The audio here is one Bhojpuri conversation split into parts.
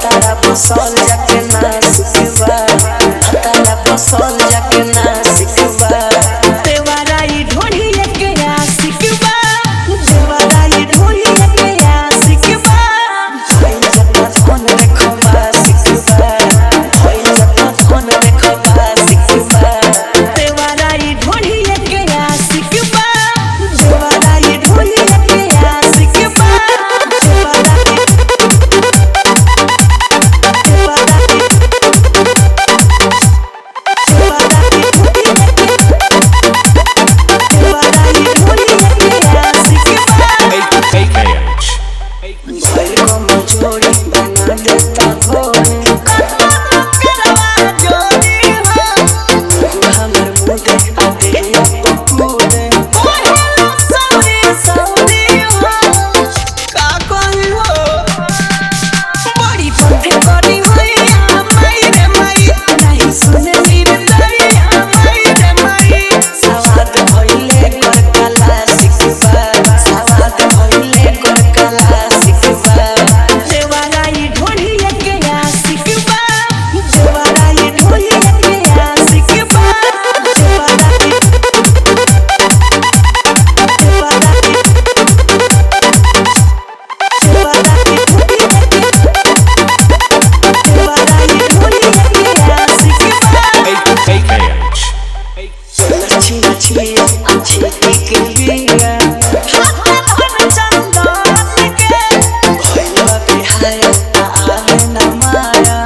भतारा बसल जाके ना सिखबा भतारा बसल जाके ना सिखबा देवारा ई ढोढ़ी के आ सिखबा देवारा ई ढोढ़ी के आ सिखबा होई जता फोन देखबा सिखबा होई जता फोन देखबा सिखबा देवारा ई ढोढ़ी के आ सिखबा देवारा ई ढोढ़ी के आ सिखबा जोड़ी बना देता भोरे हमर मुदे दिया पकूदे का कोई हो बड़ी पथे बड़ी होई माई रे माई नहीं सुने नीर तारी माई रे माई सवाद भइले कर कला सिखबा सवाद भइले कर कला सिखबा देवारा ई ढोढ़ी के आ सिखबा देवारा ई ढोढ़ी के आ सिखबा देवारा ई अच्छी के बिना भइलबा बिहाय आवे न माया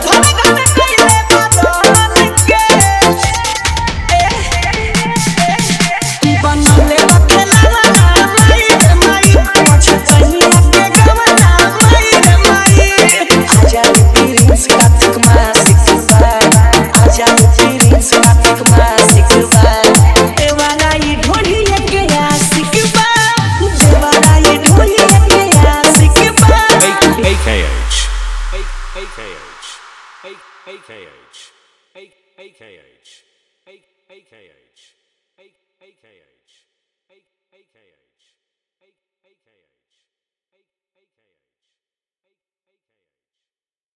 बनले बखेला माई रे माई पछतनिया के गवना माई रे माई आजा प्रिंस कार्तिक मा सिखबा आजा प्रिंस कार्तिक मा सिखबा देवारा ई ढोढ़ी के आ सिखबा देवारा ई ढोढ़ी के आ सिखबा AKH AKH AKH AKH AKH AKH AKH